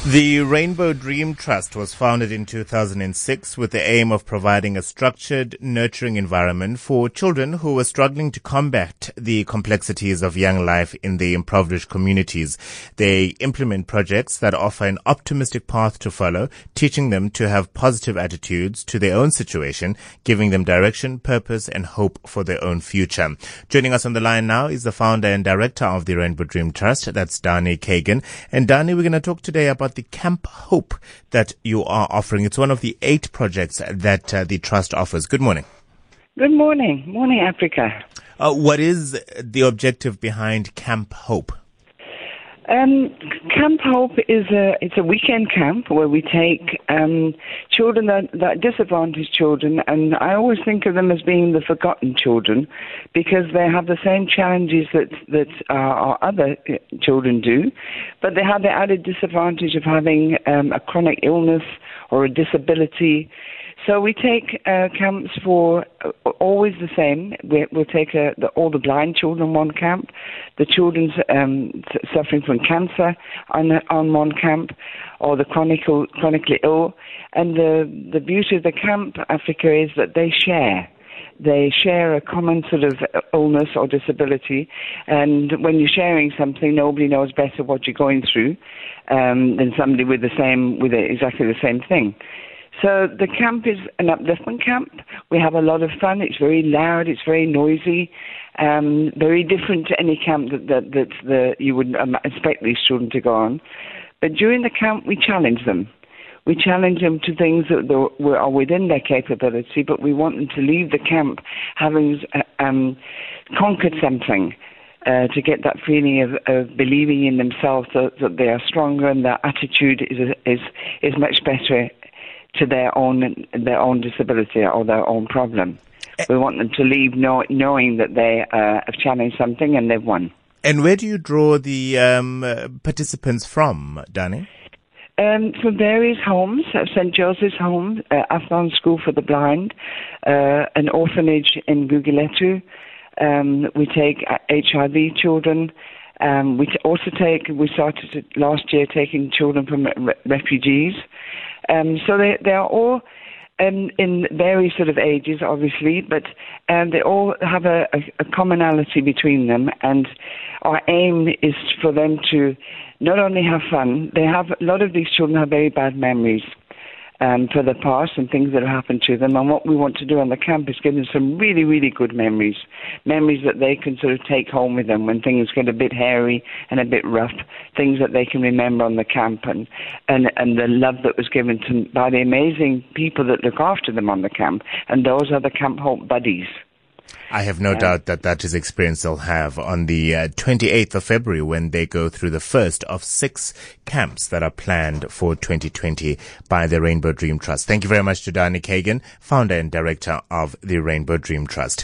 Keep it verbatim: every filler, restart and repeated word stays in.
The Rainbow Dream Trust was founded in two thousand six with the aim of providing a structured, nurturing environment for children who were struggling to combat the complexities of young life in the impoverished communities. They implement projects that offer an optimistic path to follow, teaching them to have positive attitudes to their own situation, giving them direction, purpose, and hope for their own future. Joining us on the line now is the founder and director of the Rainbow Dream Trust. That's Dani Kagan. And Dani, we're going to talk today about the Camp Hope that you are offering. It's one of the eight projects that uh, the trust offers. Good morning. Good morning. Morning, Africa. Uh, what is the objective behind Camp Hope? Um, Camp Hope is a it's a weekend camp where we take um, children that, that disadvantaged children, and I always think of them as being the forgotten children because they have the same challenges that that uh, our other children do, but they have the added disadvantage of having um, a chronic illness or a disability. So we take uh, camps for uh, always the same. We, we'll take uh, the, all the blind children on one camp, the children um, suffering from cancer on, on one camp, or the chronical, chronically ill. And the, the beauty of the camp, Africa, is that they share. They share a common sort of illness or disability, and when you're sharing something, nobody knows better what you're going through um, than somebody with the same, with exactly the same thing. So the camp is an upliftment camp. We have a lot of fun. It's very loud. It's very noisy. Um, very different to any camp that that, that the, you would um, expect these children to go on. But during the camp, we challenge them. We challenge them to things that are within their capability, but we want them to leave the camp having um, conquered something. Uh, to get that feeling of, of believing in themselves, that, that they are stronger and their attitude is is is much better to their own their own disability or their own problem. We want them to leave know, knowing that they uh, have challenged something and they've won. And where do you draw the um, uh, participants from, Dani? Um, from various homes, uh, Saint Joseph's Home, uh, Athlone School for the Blind, uh, an orphanage in Guguletu. Um, we take H I V children. Um, we t- also take, we started to, last year taking children from re- refugees. Um, so they, they are all um, in various sort of ages, obviously, but um, they all have a, a, a commonality between them. And our aim is for them to not only have fun, they have, a lot of these children have very bad memories um, for the past and things that have happened to them. And what we want to do on the camp is give them some really, really good memories, memories that they can sort of take home with them when things get a bit hairy and a bit rough, things that they can remember on the camp, and, and, and the love that was given to by the amazing people that look after them on the camp. And those are the Camp Hope buddies. I have no yeah. doubt that that is experience they'll have on the uh, twenty-eighth of February when they go through the first of six camps that are planned for twenty twenty by the Rainbow Dream Trust. Thank you very much to Dani Kagan, founder and director of the Rainbow Dream Trust.